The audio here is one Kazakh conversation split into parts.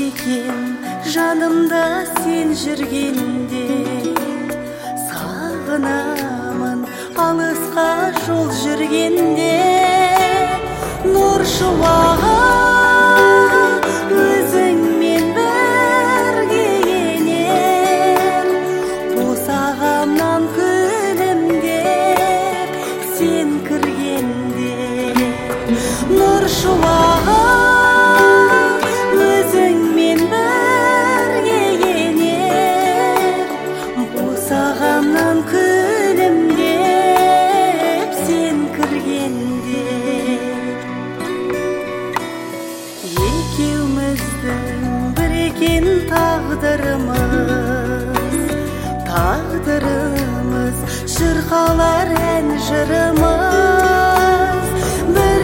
екем жанымда сен жүргенде, сағынамын алысқа жол жүргенде. Нұр шуағы өзіңмен бірге енер, босағамнан күлімдеп сен кіргенде. Нұр шуағы өзіңмен бірге енер, босағамнан күлімдеп сен кіргенде. Екеуміздің бір екен тағдырымыз, шырқалар ән жырымыз. Бір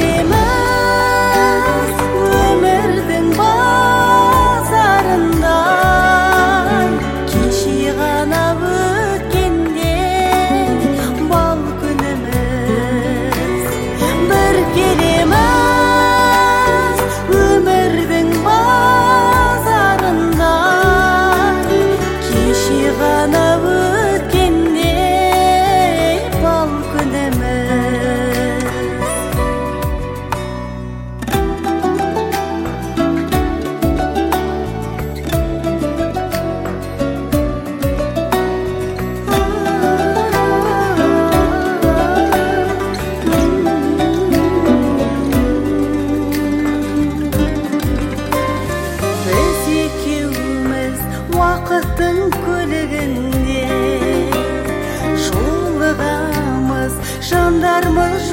келеміз өмірдің базарында, кеше ғана өткенде бал күніміз. Бір келеміз өмірдің базарында, кеше ғана өткенде бал күніміз. Біз екеуміз уақыттың көлігінде, жолығамыз жандармыз